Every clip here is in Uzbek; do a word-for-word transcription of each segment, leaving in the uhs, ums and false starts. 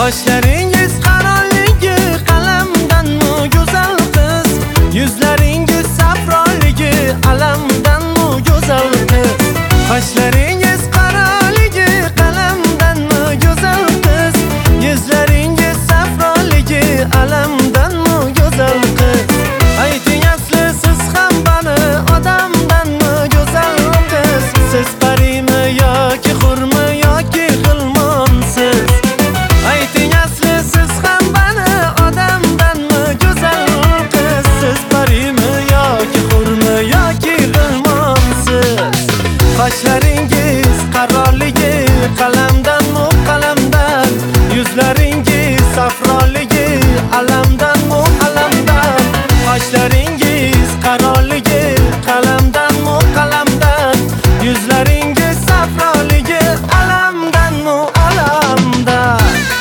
Qoshlaringiz qaronligi qalamdanmi go'zal qiz, yuzlaringiz safronligi alamdanmi go'zal qiz. Qoshlaringiz qaronligi qalamdanmi go'zal qiz, yuzlaringiz safronligi alamdanmi go'zal qiz. Ayting asli siz ham bani odamdanmi go'zal qiz, siz parimi yoki hurmi yoki g'ilmonsiz. Ayting asli siz ham bani odamdanmi go'zal qiz, siz parimi yoki hurmi yoki g'ilmonsiz. Qoshlaringiz qaronligi qalamdanmi qalamdan, yuzlaringiz safronligi alamdanmi alamdan. Qoshlaringiz qaronligi qalamdanmi qalamdan, yuzlaringiz safronligi alamdanmi alamdan.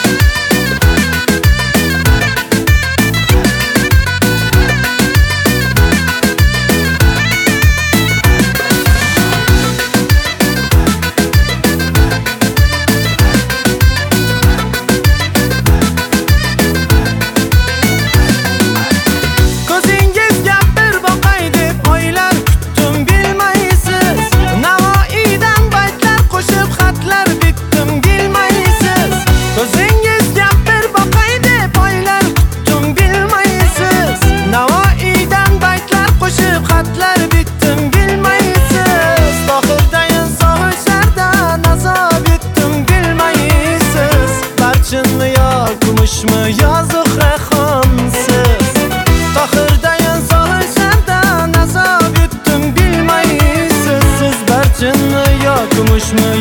Kumushmi yo Zuhraxonsiz, Tohirdayin sohilsardan azob yutdim bilmaysiz. Siz barchinmi yo kumushmi